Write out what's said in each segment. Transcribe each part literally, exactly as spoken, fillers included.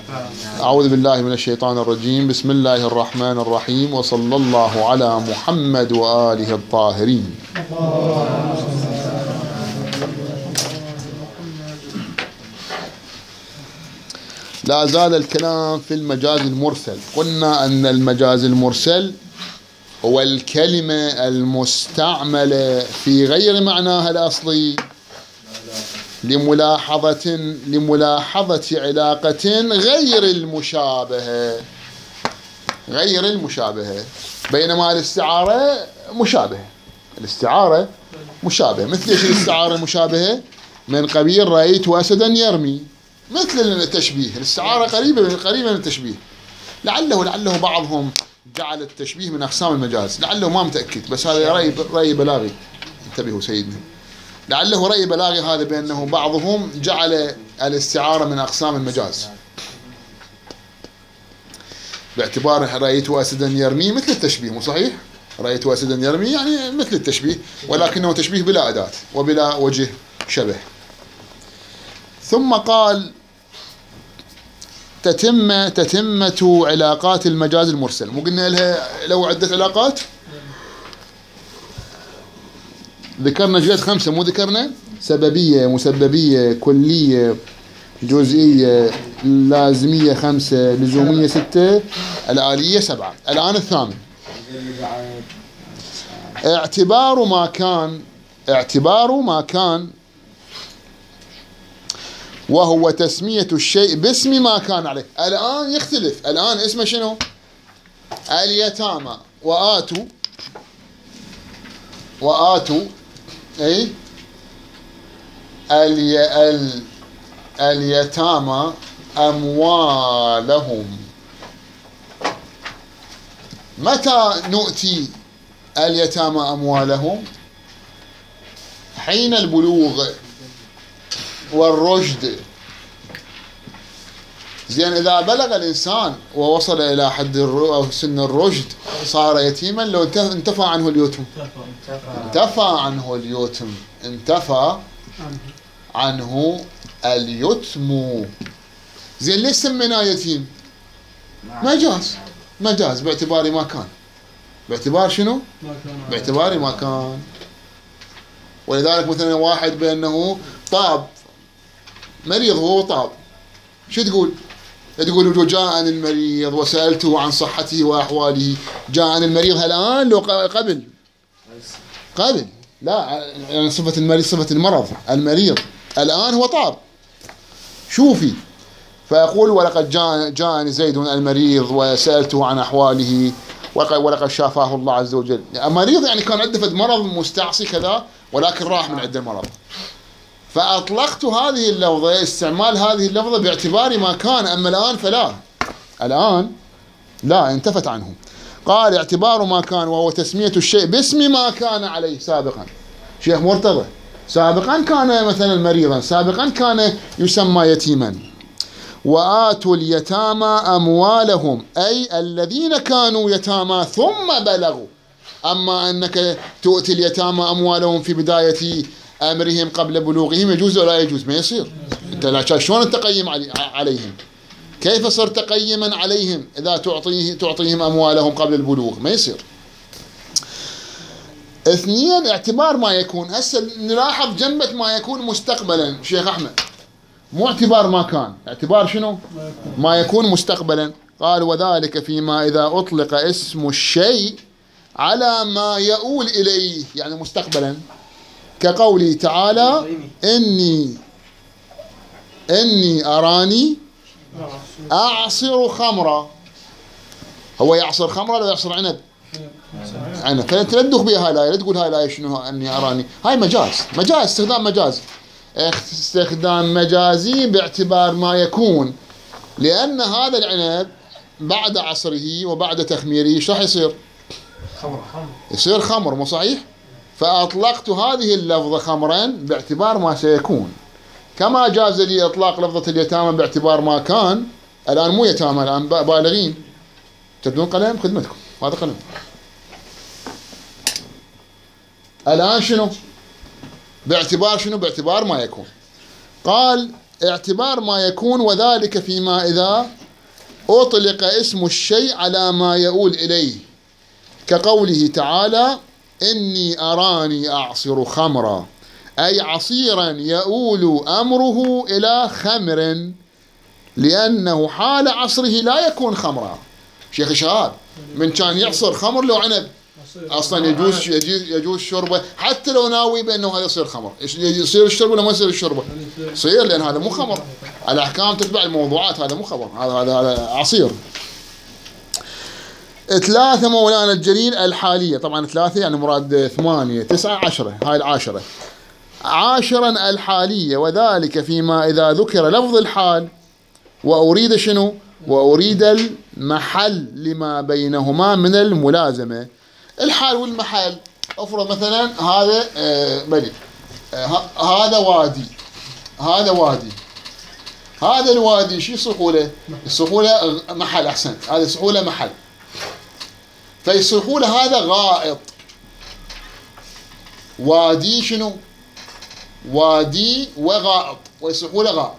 أعوذ بالله من الشيطان الرجيم. بسم الله الرحمن الرحيم، وصلى الله على محمد وآله الطاهرين. لا زال الكلام في المجاز المرسل. قلنا أن المجاز المرسل هو الكلمة المستعملة في غير معناها الأصلي لملاحظة لملاحظة علاقة غير المشابهة غير المشابهة بينما الاستعارة مشابهة. الاستعارة مشابهة مثل ايش الاستعارة المشابهة؟ من قبيل رأيت أسدا يرمي، مثل التشبيه. الاستعارة قريبة قريبة من التشبيه. لعله لعله بعضهم جعل التشبيه من أقسام المجاز، لعله ما متأكد، بس هذا رأي رأي بلاغي. انتبهوا سيدنا، لعله رأي بلاغي هذا بأنه بعضهم جعل الاستعارة من أقسام المجاز باعتبار رأيت أسدا يرمي مثل التشبيه. مو صحيح؟ رأيت أسدا يرمي يعني مثل التشبيه، ولكنه تشبيه بلا أداة وبلا وجه شبه. ثم قال تتم تتمة علاقات المجاز المرسل. مو قلنا لها له عدة علاقات؟ ذكرنا جهات خمسة، مو ذكرنا؟ سببية، مسببية، كلية، جزئية، لازمية خمسة، لزومية ستة، الآلية سبعة. الآن الثامن، اعتبار ما كان اعتبار ما كان وهو تسمية الشيء باسم ما كان عليه. الآن يختلف. الآن اسمه شنو؟ اليتامى وآتوا وآتوا أي الي ال اليتامى أموالهم. متى نؤتي اليتامى أموالهم؟ حين البلوغ والرشد. زين، إذا بلغ الإنسان ووصل إلى حد أو سن الرشد صار يتيما لو انتفى عنه اليتم. انتفى عنه اليتم انتفى عنه اليتم. زين، ليش سميناه يتيم؟ مجاز مجاز باعتبار ما كان. باعتبار شنو؟ باعتبار ما كان. ولذلك مثلا واحد بأنه طاب مريض، هو طاب، شو تقول؟ تقول جاءني المريض وسألته عن صحته وأحواله. جاءني المريض الآن لو قبل قبل لا، يعني صفة المريض صفة المرض. المريض الآن هو طاب، شوفي. فيقول ولقد جاء جاءني زيد المريض وسألته عن أحواله ولقد شافاه الله عز وجل. مريض يعني كان عنده فد مرض مستعصي كذا، ولكن راح من عند المرض. فأطلقت هذه اللفظة، استعمال هذه اللفظة باعتبار ما كان. أما الآن فلا، الآن لا، انتفت عنه. قال اعتبار ما كان وهو تسمية الشيء باسم ما كان عليه سابقا. شيخ مرتضى، سابقا كان مثلا مريضا، سابقا كان يسمى يتيما. وآتوا اليتامى أموالهم، أي الذين كانوا يتامى ثم بلغوا. أما أنك تؤتي اليتامى أموالهم في بداية أمرهم قبل بلوغهم يجوز ولا يجوز؟ ما يصير. أنت لا، شلون تقيم عليهم؟ كيف صرت تقيما عليهم إذا تعطيه تعطيهم أموالهم قبل البلوغ؟ ما يصير. اثنين، اعتبار ما يكون. هسه نلاحظ جنبة ما يكون مستقبلا شيخ أحمد، مو اعتبار ما كان. اعتبار شنو؟ ما يكون مستقبلا. قال وذلك فيما إذا أطلق اسم الشيء على ما يؤول إليه، يعني مستقبلا، كقوله تعالى إني إني أراني أعصر خمرا. هو يعصر خمرا ولا يعصر عنب؟ عنب. فتلدخ بها هاي الآية، لا تقول هاي الآية شنو إني أراني. هاي مجاز مجاز استخدام مجاز استخدام مجازي باعتبار ما يكون. لأن هذا العنب بعد عصره وبعد تخميره ايش راح يصير؟ خمر. يصير خمر، مو صحيح؟ فأطلقت هذه اللفظة خمرا باعتبار ما سيكون، كما جاز لي إطلاق لفظة اليتامى باعتبار ما كان. الآن مو يتامى، الآن بالغين. تبدون قلم؟ خدمتكم هذا قلم. الآن شنو؟ باعتبار شنو؟ باعتبار ما يكون. قال اعتبار ما يكون، وذلك فيما إذا أطلق اسم الشيء على ما يؤول إليه، كقوله تعالى إني أراني أعصر خمرا، أي عصيرا يؤول أمره إلى خمر، لأنه حال عصره لا يكون خمرا. شيخ شهاب من كان يعصر خمر لو عنب اصلا يجوز يجوز شربه، حتى لو ناوي بانه هذا يصير خمر، يصير الشرب ولا ما يصير الشربه؟ يصير، لان هذا مو خمر، الاحكام تتبع الموضوعات، هذا مو خمر، هذا هذا عصير. ثلاثة مولانا الجليل الحالية، طبعا ثلاثة يعني مراد ثمانية تسعة عشرة، هاي العاشرة. عاشرا الحالية، وذلك فيما إذا ذكر لفظ الحال وأريد شنو؟ وأريد المحل لما بينهما من الملازمة. الحال والمحل، افرض مثلا هذا آه بلي آه هذا وادي، هذا وادي، هذا الوادي شو يصيحوا له؟ يصيحوا له محل، احسنت، هذا يصيحوا له محل، فيصيحوا له هذا غائط. وادي شنو؟ وادي وغائط، ويصيحوا له غائط.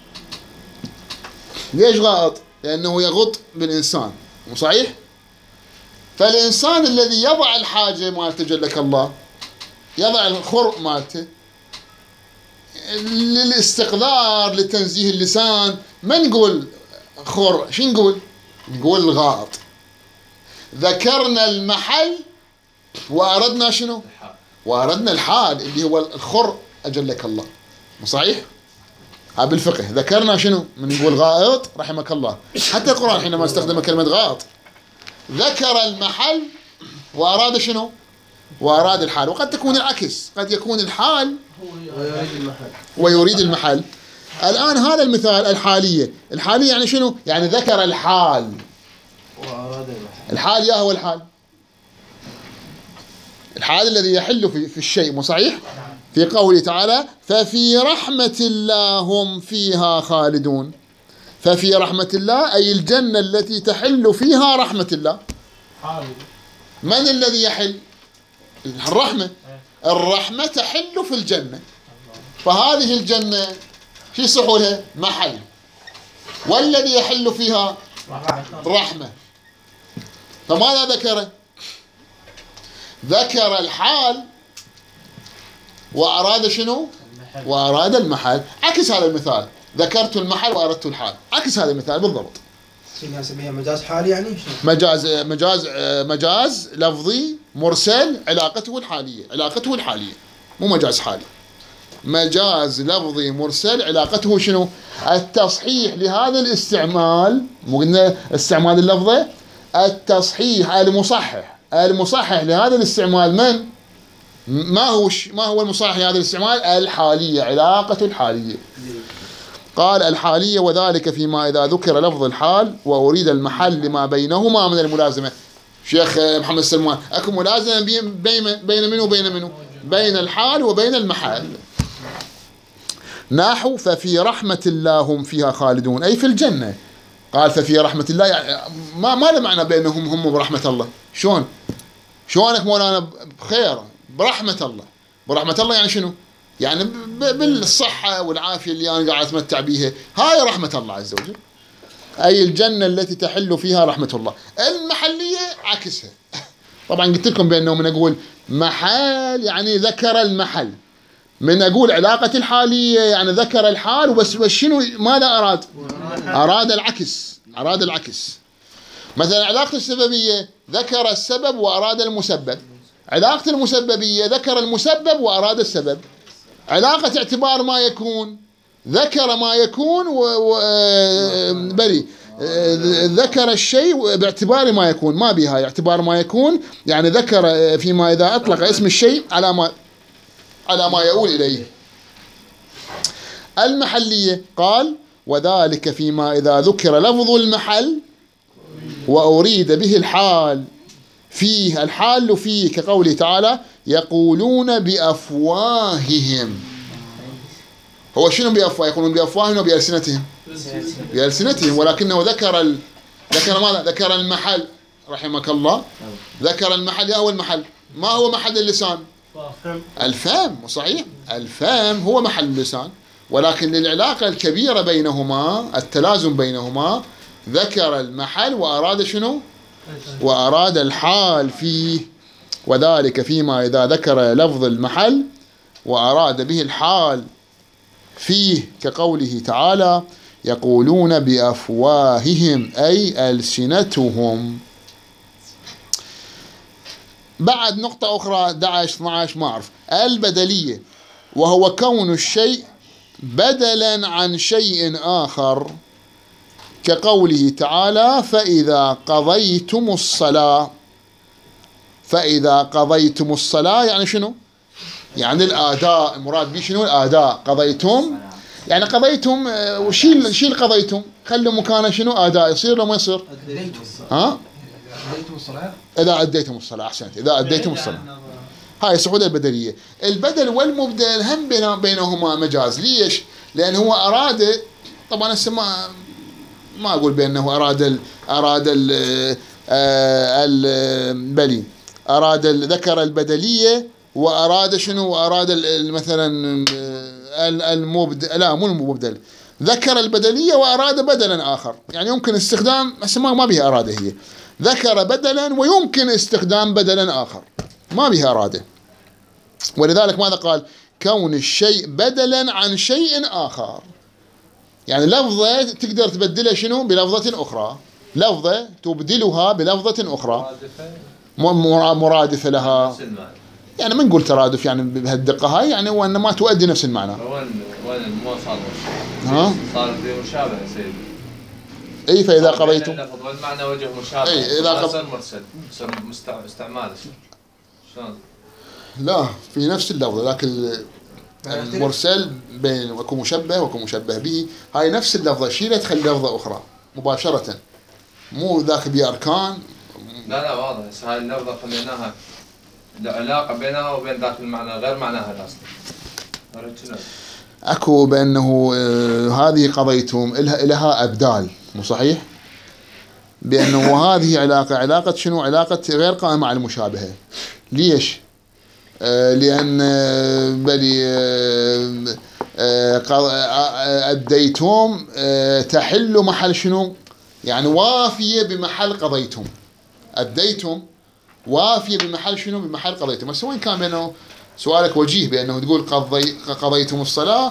ليش غائط؟ لأنه يغط بالإنسان، مو صحيح؟ فالإنسان الذي يضع الحاجة مالته جلك الله، يضع الخرق مالته للاستقذار لتنزيه اللسان، ما نقول خرق، شو نقول؟ نقول الغائط. ذكرنا المحل وأردنا شنو؟ وأردنا الحال اللي هو الخرق أجلك الله، مو صحيح؟ ها بالفقه ذكرنا شنو؟ من نقول غائط رحمك الله، حتى القرآن حينما استخدم كلمة غائط ذكر المحل وأراد شنو؟ وأراد الحال. وقد تكون العكس، قد يكون الحال ويريد المحل ويريد المحل. الآن هذا المثال الحالية، الحالية يعني شنو؟ يعني ذكر الحال وأراد المحل. الحال يا هو الحال، الحال الذي يحل في, في الشيء، مو صحيح؟ في قوله تعالى ففي رحمة الله هم فيها خالدون. ففي رحمة الله أي الجنة التي تحل فيها رحمة الله. من الذي يحل؟ الرحمة. الرحمة تحل في الجنة، فهذه الجنة شو يصحوا لها؟ محل. والذي يحل فيها رحمة. فماذا ذكر؟ ذكر الحال وأراد شنو؟ المحل. وأراد المحل. عكس هذا المثال، ذكرت المحل وأردت الحال، عكس هذا المثال بالضبط. نسميها مجاز حالي يعني؟ مجاز مجاز مجاز لفظي مرسل، علاقته الحالية، علاقته الحالية، مو مجاز حالي. مجاز لفظي مرسل علاقته شنو؟ التصحيح لهذا الاستعمال، مو قلنا استعمال اللفظة؟ التصحيح، المصحح، المصحح لهذا الاستعمال من؟ ما هو ما هو المصحح لهذا الاستعمال؟ الحالية، علاقة الحالية. قال الحالية وذلك فيما إذا ذكر لفظ الحال وأريد المحل لما بينهما من الملازمة. شيخ محمد سلمان، أكو ملازمة بين بين منو وبين منو؟ بين الحال وبين المحل. نحو ففي رحمة الله هم فيها خالدون، أي في الجنة. قال ففي رحمة الله، يعني ما ما له معنى بينهم هم برحمة الله. شلون؟ شلونك مولانا بخير برحمة الله؟ برحمة الله يعني شنو؟ يعني بالصحة والعافية اللي أنا قاعد أتمتع بيها، هاي رحمة الله عز وجل، أي الجنة التي تحل فيها رحمة الله. المحلية عكسها. طبعا قلت لكم بأنه من أقول محل يعني ذكر المحل، من أقول علاقة الحالية يعني ذكر الحال، وبس شنو ماذا أراد؟ أراد العكس، أراد العكس. مثلا علاقة السببية ذكر السبب وأراد المسبب، علاقة المسببية ذكر المسبب وأراد السبب. علاقة اعتبار ما يكون ذكر ما يكون و... و... بلي ذكر الشيء باعتبار ما يكون، ما بها اعتبار ما يكون، يعني ذكر فيما إذا أطلق اسم الشيء على ما على ما يؤول إليه. المحلية قال وذلك فيما إذا ذكر لفظ المحل وأريد به الحال فيه، الحال فيه، كقوله تعالى يقولون بأفواههم. هو شنو بأفواه؟ يقولون بأفواههم وبألسنتهم؟ بألسنتهم، ولكنه ذكر ال... ذكر ماذا؟ ذكر المحل رحمك الله. ذكر المحل. يا هو المحل، ما هو محل اللسان؟ الفم، صحيح؟ الفم هو محل اللسان، ولكن للعلاقة الكبيرة بينهما، التلازم بينهما، ذكر المحل وأراد شنو؟ وأراد الحال فيه. وذلك فيما إذا ذكر لفظ المحل وأراد به الحال فيه، كقوله تعالى: يقولون بأفواههم أي ألسنتهم. بعد نقطة أخرى أحد عشر اثنا عشر ما أعرف، البدلية، وهو كون الشيء بدلا عن شيء آخر، كقوله تعالى: فإذا قضيتم الصلاة. فإذا قضيتم الصلاة يعني شنو؟ يعني الآداء، المراد به شنو؟ الآداء. قضيتم يعني قضيتم، وشيل شيل قضيتم، خلوا مكانه شنو؟ آداء. يصير لو ما يصير؟ ها؟ أديتم الصلاة. إذا أديتم الصلاة، أحسنت، إذا أديتم الصلاة. هاي صعود البدلية. البدل والمبدل هم بينهما مجاز. ليش؟ لأن هو أراد، طبعا السماء ما أقول بأنه أراد ال أراد ال البلي أراد ذكر البدلية وأراد شنو؟ وأراد مثلا المبدل، لا مو المبدل، ذكر البدلية وأراد بدلا آخر. يعني يمكن استخدام السماء ما بها أرادة، هي ذكر بدلا ويمكن استخدام بدلا آخر، ما بها أرادة. ولذلك ماذا قال؟ كون الشيء بدلا عن شيء آخر. يعني لفظة تقدر تبدلها شنو؟ بلفظة أخرى. لفظة تبدلها بلفظة أخرى مرادفة لها. يعني ما نقول ترادف يعني بهالدقة هاي، يعني وأن ما تؤدي نفس المعنى. وين وين مو صار؟ ها؟ صار مشابه سيدي. اي فاذا قضيتم اللفظ والمعنى وجه مشابه. اي اذا قض... صار مرسل، صار استعمال. شلون؟ لا في نفس اللفظ، لكن المرسل بين وكو مشبه وكو مشبه به، هاي نفس اللفظه شيلها تخلي لفظه اخرى مباشره، مو ذاك بأركان. لا لا واضح، بس هاي اللفظه خليناها العلاقه بينها وبين ذاك المعنى غير معناها الاصلي. اكو بانه آه هذه قضيتم لها لها ابدال، مو صحيح؟ بانه هذه علاقه علاقه شنو؟ علاقه غير قائمه على المشابهه. ليش؟ آه لان آه بلي آه آه اديتم آه تحل محل شنو؟ يعني وافيه بمحل قضيتم. اديتم وافيه بمحل شنو؟ بمحل قضيتم. بس وين كان بانه سؤالك وجيه بانه تقول قضي قضيتم الصلاه،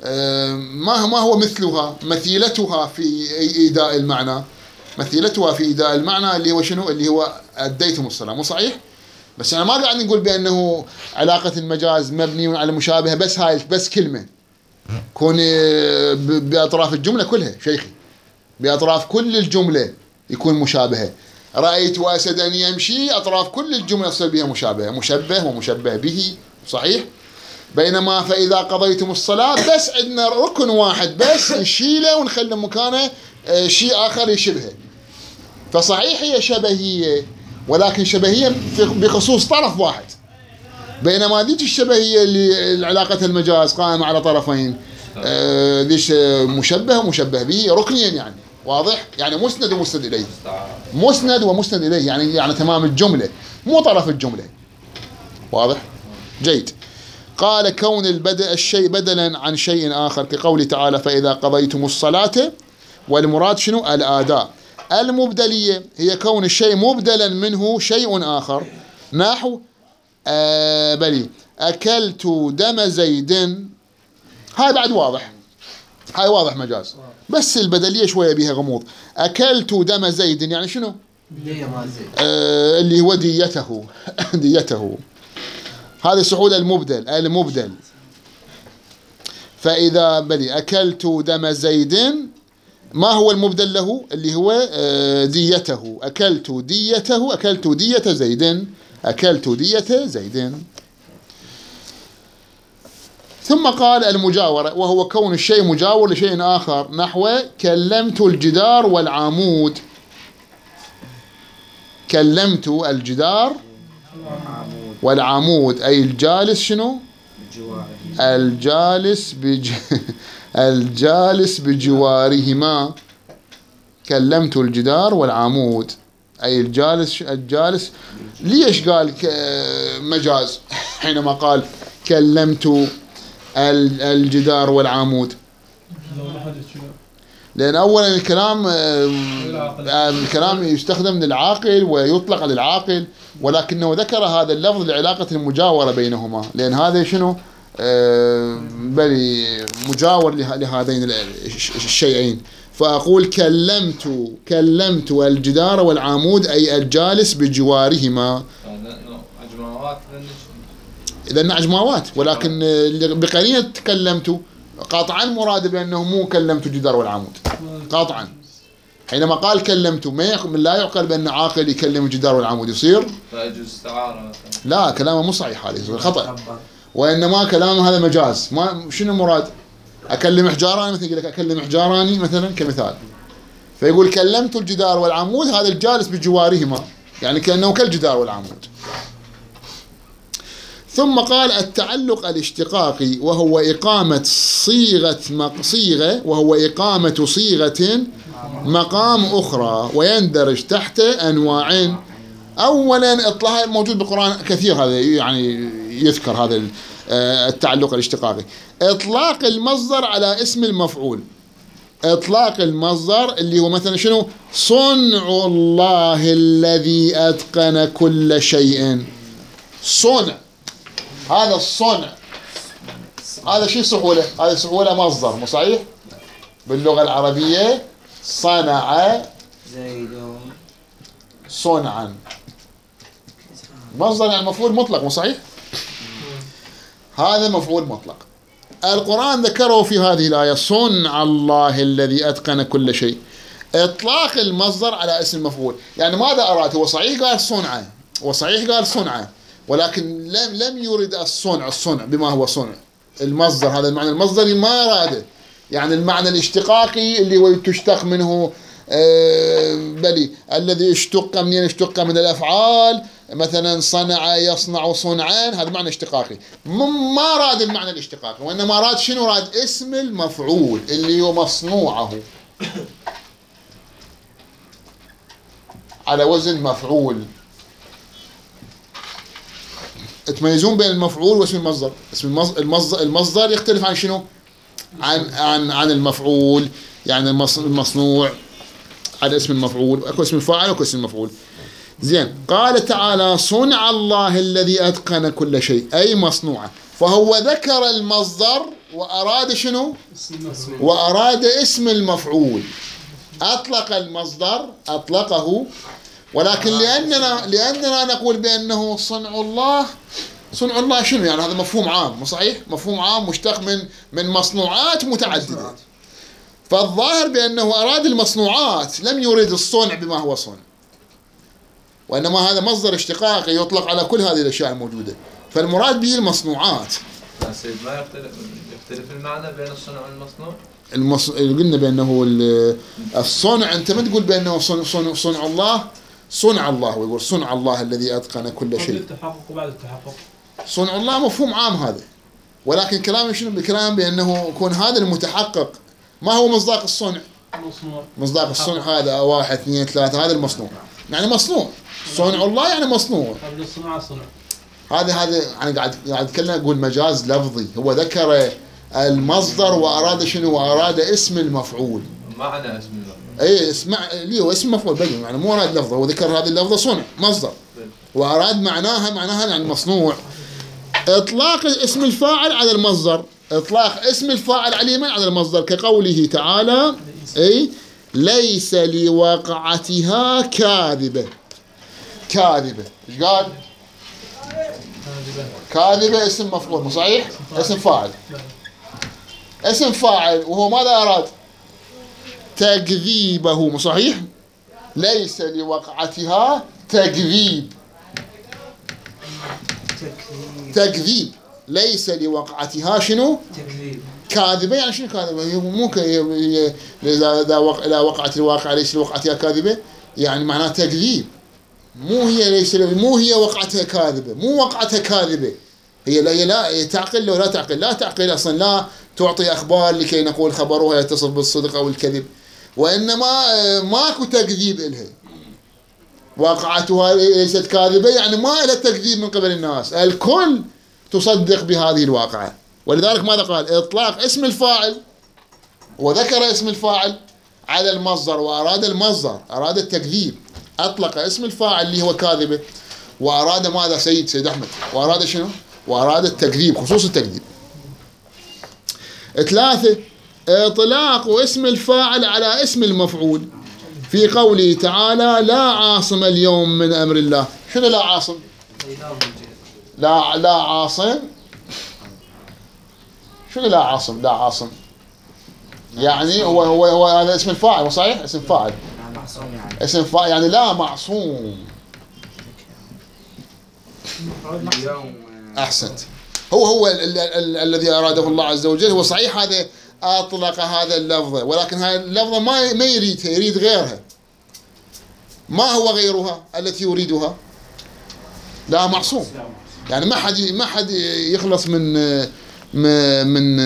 ما ما هو مثلها مثيلتها في ايداء المعنى، مثيلتها في ايداء المعنى اللي هو شنو؟ اللي هو اديتم الصلاه. مو صحيح؟ بس انا ما قاعد نقول بانه علاقه المجاز مبني على مشابهه بس هاي بس كلمه، كون باطراف الجمله كلها شيخي، باطراف كل الجمله يكون مشابهه. رايت اسدا يمشي، اطراف كل الجمله يصير بها مشابهه، مشبه ومشبه به. صحيح؟ بينما فإذا قضيتم الصلاة بس عندنا ركن واحد بس نشيله ونخلي مكانه شيء آخر يشبهه. فصحيح هي شبهية، ولكن شبهية بخصوص طرف واحد. بينما ذيك الشبهية اللي علاقة المجاز قائمة على طرفين، ذيش مشبه ومشبه به ركنين، يعني واضح؟ يعني مسند ومسند إليه، مسند ومسند إليه، يعني يعني تمام الجملة مو طرف الجملة. واضح؟ جيد. قال كون البدء الشيء بدلا عن شيء آخر، كقوله تعالى: فإذا قضيتم الصلاة. والمراد شنو؟ الآداء. المبدلية هي كون الشيء مبدلا منه شيء آخر، نحو آه بلي أكلت دم زيد. هاي بعد واضح، هاي واضح مجاز، بس البدلية شوية بها غموض. أكلت دم زيد يعني شنو؟ آه اللي هو ديته ديته. هذا سعود المبدل المبدل. فإذا بلي أكلت دم زيد، ما هو المبدل له؟ اللي هو ديته. أكلت ديته، أكلت دية زيد، أكلت دية زيد. ثم قال المجاورة، وهو كون الشيء مجاور لشيء آخر، نحو كلمت الجدار والعمود. كلمت الجدار والعمود أي الجالس شنو؟ الجالس بج... الجالس بجوارهما. كلمت الجدار والعمود أي الجالس الجالس. ليش قال مجاز حينما قال كلمت الجدار والعمود؟ لأن أولا الكلام الكلام يستخدم للعاقل ويطلق للعاقل، ولكنه ذكر هذا اللفظ لعلاقة المجاورة بينهما، لأن هذا شنو؟ بل مجاور لهذين الشيئين. فأقول كلمت كلمت الجدار والعمود أي الجالس بجوارهما. إذا عجماوات، ولكن بقرينة تكلمت قاطعا مراد بأنه مو كلمت الجدار والعمود قاطعا. حينما قال كلمت ما لا يعقل بأن عاقل يكلم الجدار والعمود يصير فيجوز استعارة. لا، كلامه مو صحيح، هذا يصير خطأ، وإنما كلامه هذا مجاز. ما شنو مراد؟ أكلم حجاراني مثلا، يقول لك أكلم حجاراني مثلا كمثال، فيقول كلمت الجدار والعمود هذا الجالس بجوارهما، يعني كأنه كالجدار والعمود. ثم قال التعلق الاشتقاقي وهو إقامة صيغة صيغة وهو إقامة صيغة مقام أخرى، ويندرج تحت أنواعين. أولا إطلاق موجود بالقرآن كثير، هذا يعني يذكر هذا التعلق الاشتقاقي، إطلاق المصدر على اسم المفعول. إطلاق المصدر اللي هو مثلا شنو؟ صنع الله الذي أتقن كل شيء. صنع، هذا الصنع هذا شيء سهولة، هذا سهولة مصدر، مو صحيح؟ باللغة العربية صنع زيد صنعا مصدر يعني مفعول مطلق، مو صحيح؟ هذا مفعول مطلق. القرآن ذكره في هذه الآية صنع الله الذي أتقن كل شيء، إطلاق المصدر على اسم المفعول. يعني ماذا أراد؟ هو صحيح قال صنع، وصحيح قال صنع، ولكن لم لم يرد الصنع الصنع بما هو صنع. المصدر هذا المعنى المصدري ما أراده، يعني المعنى الاشتقاقي اللي هو تشتق منه آه بلي الذي اشتق منين؟ اشتق من الأفعال، مثلا صنع يصنع صنعا، هذا معنى اشتقاقي. ما أراد المعنى الاشتقاقي، وإنما أراد شنو؟ أراد اسم المفعول اللي هو مصنوعه على وزن مفعول. تميزون بين المفعول واسم المصدر. اسم المصدر المصدر يختلف عن شنو؟ عن عن عن المفعول، يعني المصنوع على اسم المفعول، اكو اسم الفاعل واكو اسم المفعول. زين، قال تعالى صنع الله الذي اتقن كل شيء، اي مصنوعه. فهو ذكر المصدر واراد شنو؟ واراد اسم المفعول. اطلق المصدر اطلقه، ولكن لأننا لأننا نقول بأنه صنع الله، صنع الله شنو يعني؟ هذا مفهوم عام، مو صحيح؟ مفهوم عام مشتق من من مصنوعات متعددة. فالظاهر بأنه أراد المصنوعات، لم يريد الصنع بما هو صنع، وإنما هذا مصدر اشتقاقي يطلق على كل هذه الأشياء الموجودة، فالمراد به المصنوعات. سيد ما يختلف يختلف المعنى بين الصنع والمصنوع؟ المص... قلنا بأنه الصنع، أنت ما تقول بأنه صنع, صنع, صنع الله صنع الله، ويقول صنع الله الذي أتقن كل شيء. التحقق وبعد التحقق صنع الله مفهوم عام هذا، ولكن كلامي شنو؟ بكلام بأنه يكون هذا المتحقق. ما هو مصداق الصنع؟ مصنوع. مصداق الصنع هذا واحد اثنين ثلاثة، هذا المصنوع، يعني مصنوع. صنع الله يعني مصنوع. قبل الصناعة صنع. هذا هذا أنا قاعد قاعد أتكلم، أقول مجاز لفظي. هو ذكر المصدر وأراد شنو؟ وأراد اسم المفعول. معنى اسم المفعول. اي اسمع لي، هو اسم مفعول بين، يعني مو أراد لفظه، هو ذكر هذه اللفظة صنع مصدر، وأراد معناها معناها يعني مصنوع. إطلاق اسم الفاعل على المصدر، إطلاق اسم الفاعل على من؟ على المصدر، كقوله تعالى أي ليس لوقعتها كاذبة. كاذبة إيش قال؟ كاذبة اسم مفعول، مو صحيح؟ اسم فاعل، اسم فاعل، وهو ماذا أراد؟ تكذيبه، مو صحيح؟ ليس لوقعتها تكذيب. تكذيب ليس لوقعتها شنو؟ تكذيب. كاذبة يعني شنو كاذبة؟ مو إذا وقعت الواقع ليس لوقعتها كاذبة، يعني معناه تكذيب. مو هي ليس مو هي وقعتها كاذبة، مو وقعتها كاذبة. هي لا هي لا تعقل ولا تعقل، لا تعقل أصلا، لا تعطي أخبار لكي نقول خبرها يتصف بالصدق أو الكذب، وإنما ماكو تكذيب إلها. واقعتها ليست كاذبة يعني ما لها تكذيب من قبل الناس، الكل تصدق بهذه الواقعة. ولذلك ماذا قال؟ إطلاق اسم الفاعل، وذكر اسم الفاعل على المصدر وأراد المصدر، أراد التكذيب. أطلق اسم الفاعل اللي هو كاذبة، وأراد ماذا سيد سيد أحمد؟ وأراد شنو؟ وأراد التكذيب، خصوص التكذيب. ثلاثة، إطلاق اسم الفاعل على اسم المفعول في قوله تعالى لا عاصم اليوم من أمر الله. شنو لا عاصم؟ لا لا عاصم. شنو لا عاصم؟ لا عاصم يعني هو هو هو هذا اسم الفاعل، صحيح؟ اسم فاعل. اسم فاعل يعني لا معصوم. أحسنت. هو هو ال ال الذي أراده الله عز وجل. هو صحيح هذا أطلق هذا اللفظة، ولكن هذه اللفظة ما ما يريدها، يريد غيرها. ما هو غيرها التي يريدها؟ لا معصوم. يعني ما حد ما حد يخلص من من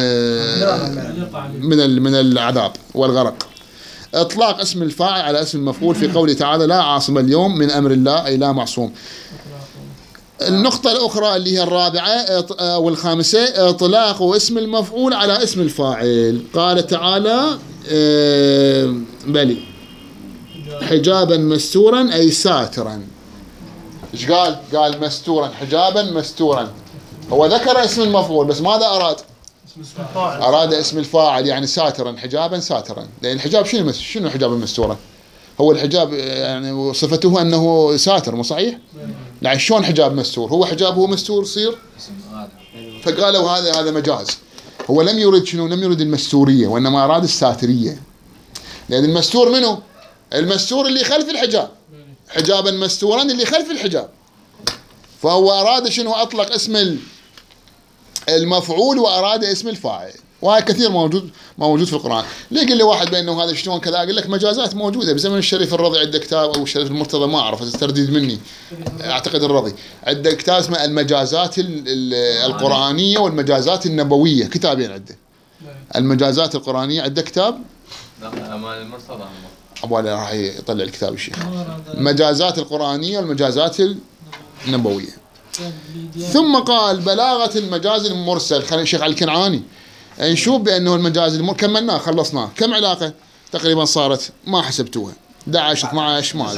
من من العذاب والغرق. إطلاق اسم الفاعل على اسم المفعول في قوله تعالى لا عاصم اليوم من أمر الله، أي لا معصوم. النقطة الأخرى اللي هي الرابعة والخامسة، إطلاق اسم المفعول على اسم الفاعل. قال تعالى بلي حجابا مستورا أي ساترا. إيش قال؟ قال مستورا، حجابا مستورا. هو ذكر اسم المفعول بس ماذا أراد؟ أراد اسم الفاعل، يعني ساترا، حجابا ساترا. لأن الحجاب شنو شنو حجابا مستورا؟ هو الحجاب يعني صفته أنه ساتر، مو صحيح؟ يعني شلون حجاب مستور؟ هو حجابه مستور يصير؟ فقالوا هذا هذا مجاز. هو لم يرد شنو؟ لم يرد المستورية، وإنما أراد الساترية. لأن المستور منه؟ المستور اللي خلف الحجاب، حجابا مستورا اللي خلف الحجاب. فهو أراد شنو؟ أطلق اسم المفعول وأراد اسم الفاعل، وهذا كثير موجود موجود في القرآن. ليه يقول لي واحد بأنه هذا شلون كذا؟ أقول لك مجازات موجودة بزمن الشريف الرضي، عنده كتاب، أو الشريف المرتضى ما أعرف، الترديد مني أعتقد الرضي، عنده كتاب اسمه المجازات القرآنية والمجازات النبوية، كتابين عنده. المجازات القرآنية عنده كتاب؟ لا أمال المرتضى أبو علي راح يطلع الكتاب الشيخ. المجازات القرآنية والمجازات النبوية. ثم قال بلاغة المجاز المرسل. خلينا الشيخ علي الكنعاني نشوف بأنه المجاز المرسل كملناه خلصناه. كم علاقة تقريبا صارت؟ ما حسبتوها. أحد عشر اثنا عشر ما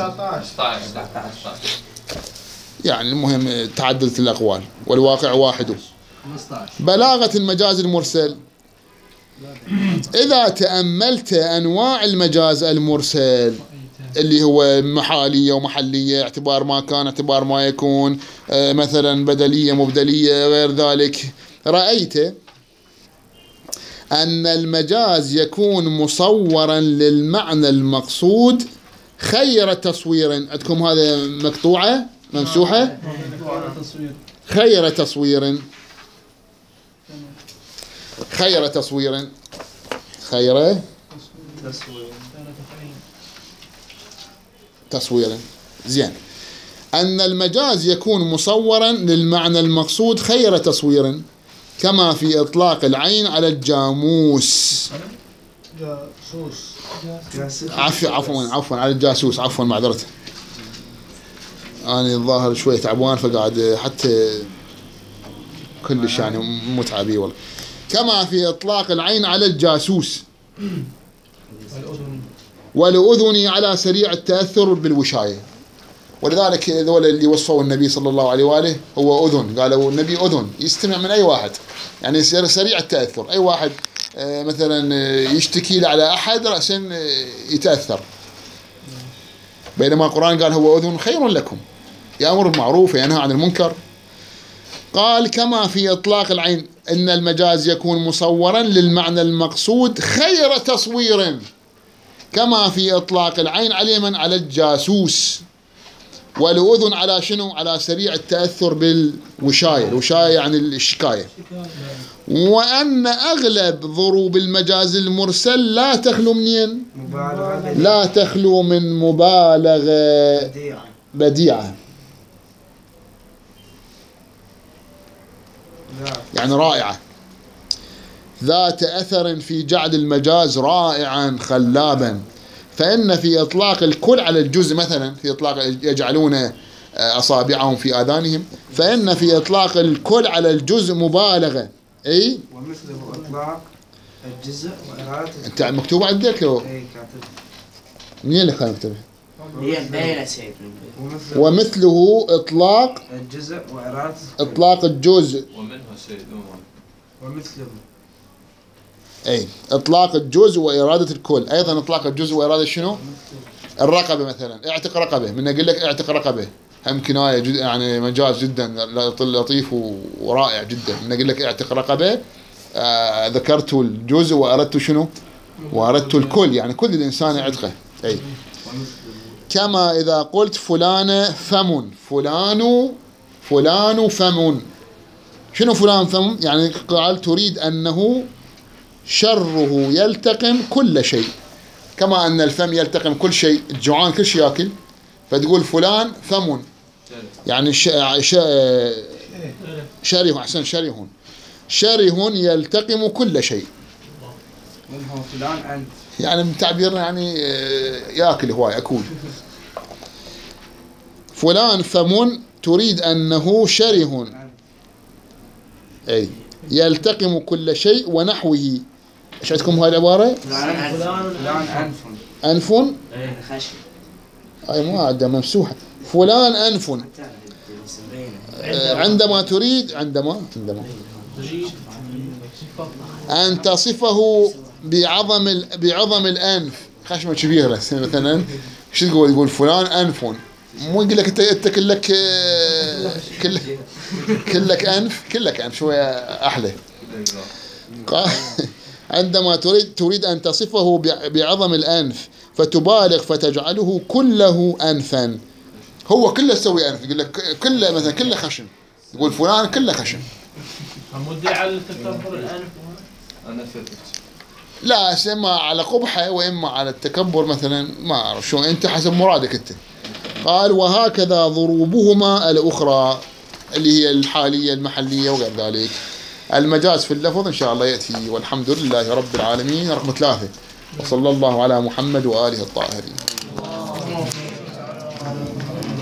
يعني المهم تعددت الأقوال والواقع واحد. بلاغة المجاز المرسل. إذا تأملت أنواع المجاز المرسل اللي هو محالية ومحلية، اعتبار ما كان، اعتبار ما يكون، مثلا بدلية مبدلية غير ذلك، رأيت أن المجاز يكون مصورا للمعنى المقصود خير تصوير. عندكم هذا مقطوعة ممسوحة؟ خير تصوير، خير تصوير، خير تصويرا. زين. أن المجاز يكون مصورا للمعنى المقصود خير تصوير، كما في إطلاق العين على الجاموس. جاسوس. عفوا عفوا عفوا على الجاسوس، عفوا معذرة. أنا الظاهر شوية تعبان فقاعد حتى كلش يعني متعبي والله. كما في إطلاق العين على الجاسوس والأذن على سريع التأثر بالوشاية. ولذلك ذول اللي وصفوا النبي صلى الله عليه وآله هو أذن، قالوا النبي أذن يستمع من أي واحد، يعني سريع التأثر. أي واحد مثلا يشتكي على أحد رأسا يتأثر، بينما القرآن قال هو أذن خير لكم يأمر بالمعروف وينهى عن المنكر. قال كما في إطلاق العين إن المجاز يكون مصورا للمعنى المقصود خير تصوير، كما في إطلاق العين على من؟ على الجاسوس، والأذن على شنو؟ على سريع التأثر بالوشاية. الوشاية يعني الشكاية. وأن أغلب ضروب المجاز المرسل لا تخلو منين؟ لا تخلو من مبالغة بديعة، يعني رائعة، ذات أثر في جعل المجاز رائعا خلابا. فإن في إطلاق الكل على الجزء، مثلا في إطلاق يجعلون أصابعهم في آذانهم، فإن في إطلاق الكل على الجزء مبالغة، اي ومثله اطلاق الجزء وإرادة انت مكتوب عندك لو اي كاتب منين اللي كان مكتوب؟ هي مبينة سيد. ومثله ومثله اطلاق الجزء وإرادة اطلاق الجزء. ومنه سيد أمور. ومثله اي اطلاق الجزء واراده الكل. ايضا اطلاق الجزء واراده شنو؟ الرقبه مثلا، اعتق رقبه، من اقول لك اعتق رقبه هم كنايه جد يعني مجاز جدا لطيف ورائع جدا. من اقول لك اعتق رقبه آه ذكرت الجزء واردت شنو؟ واردت الكل، يعني كل الانسان يعتقه. اي كما اذا قلت فلان فم، فلان فلان فم. شنو فلان فم؟ يعني قال تريد انه شره يلتقم كل شيء، كما أن الفم يلتقم كل شيء، الجوعان كل شيء يأكل، فتقول فلان فم يعني ش... ش... شره، أحسن شره، شره يلتقم كل شيء. منه فلان أنف يعني من تعبيرنا يعني يأكل هواي أكول. فلان فم تريد أنه شره أي يلتقم كل شيء ونحوه. ايش عندكم هاي العبارة؟ فلان فلان أنف أنف خشم. أي ما عندها ممسوحة. فلان أنف عندما تريد عندما عندما أن تصفه بعظم ال... بعظم الأنف، خشمة كبيرة مثلا، ايش تقول؟ يقول فلان أنف، مو يقول لك انت كلك كلك كلك أنف، كلك أنف شوية أحلى. عندما تريد تريد أن تصفه بعظم الأنف فتبالغ فتجعله كله أنفا. هو كله يسوي أنف، يقول لك كله مثلا كله خشن، يقول فلان كله خشن. مودي على التكبر الأنف. أنا فتت. لا، إما على قبحة وإما على التكبر مثلا، ما أعرف شو، أنت حسب مرادك أنت. قال وهكذا ضروبهما الأخرى اللي هي الحالية المحلية وغير ذلك. المجاز في اللفظ إن شاء الله يأتي. والحمد لله رب العالمين. رقم ثلاثة. وصلى الله على محمد وآله الطاهرين.